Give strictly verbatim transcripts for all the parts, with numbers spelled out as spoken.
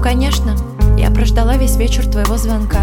конечно, я прождала весь вечер твоего звонка.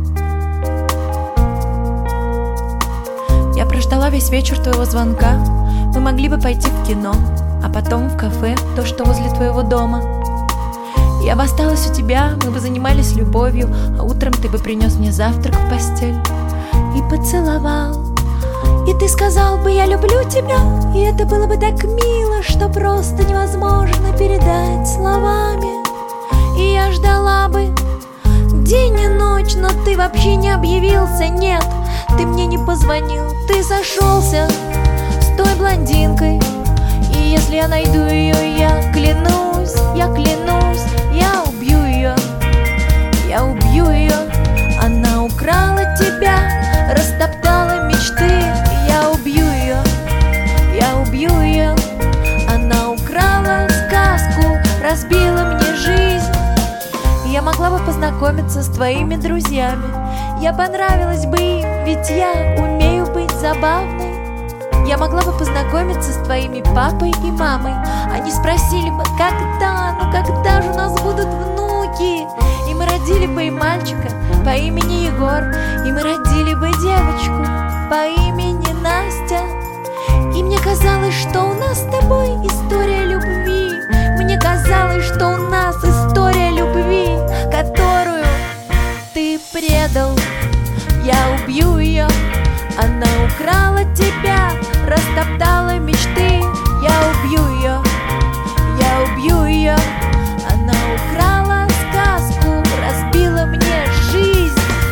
Я прождала весь вечер твоего звонка. Мы могли бы пойти в кино, а потом в кафе, то, что возле твоего дома. Я бы осталась у тебя, мы бы занимались любовью, а утром ты бы принес мне завтрак в постель и поцеловал. И ты сказал бы: я люблю тебя. И это было бы так мило, что просто невозможно передать словами. И я ждала бы день и ночь, но ты вообще не объявился, нет. Ты мне не позвонил, ты сошелся с той блондинкой. И если я найду ее, я клянусь, я клянусь, я убью ее, я убью ее. Она украла тебя, растоптала мечты. Я убью ее, я убью ее. Она украла сказку, разбила мне жизнь. Я могла бы познакомиться с твоими друзьями. Я понравилась бы им, ведь я умею быть забавной. Я могла бы познакомиться с твоими папой и мамой. Они спросили бы: когда, ну когда же у нас будут внуки? И мы родили бы и мальчика по имени Егор, и мы родили бы девочку по имени Настя. И мне казалось, что у нас с тобой история любви. Мне казалось, что у нас история любви, которую ты предал. Я убью ее. Она украла тебя, растоптала мечты. Я убью ее, я убью ее. Она украла сказку, разбила мне жизнь.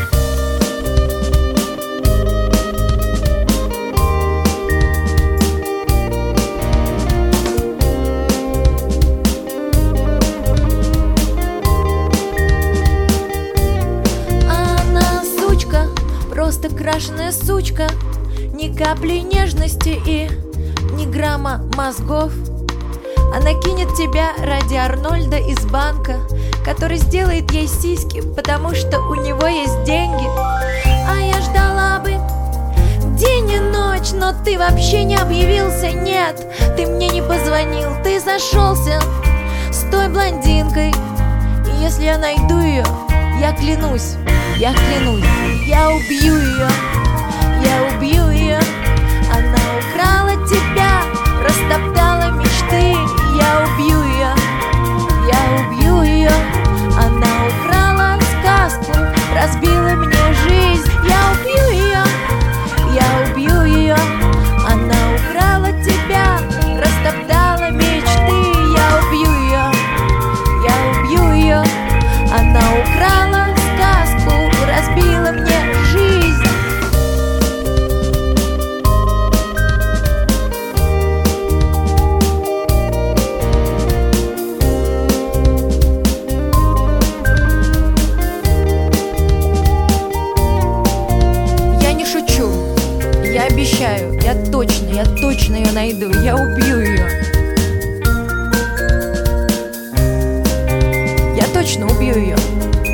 Она сучка, просто крашеная сучка. Ни капли нежности и ни грамма мозгов. Она кинет тебя ради Арнольда из банка, который сделает ей сиськи, потому что у него есть деньги. А я ждала бы день и ночь, но ты вообще не объявился, нет. Ты мне не позвонил, ты сошелся с той блондинкой. И если я найду ее, я клянусь, я клянусь, я убью ее, я убью ее. Она украла тебя, растоптала мечты. Я убью ее, я убью ее. Она украла сказку, разбила мне жизнь. Я убью ее, я убью ее. Она украла тебя, растоптала мечты. Я убью ее, я убью ее. Она украла сказку, разбила мне жизнь. Я обещаю, я точно, я точно ее найду. Я убью ее. Я точно убью ее.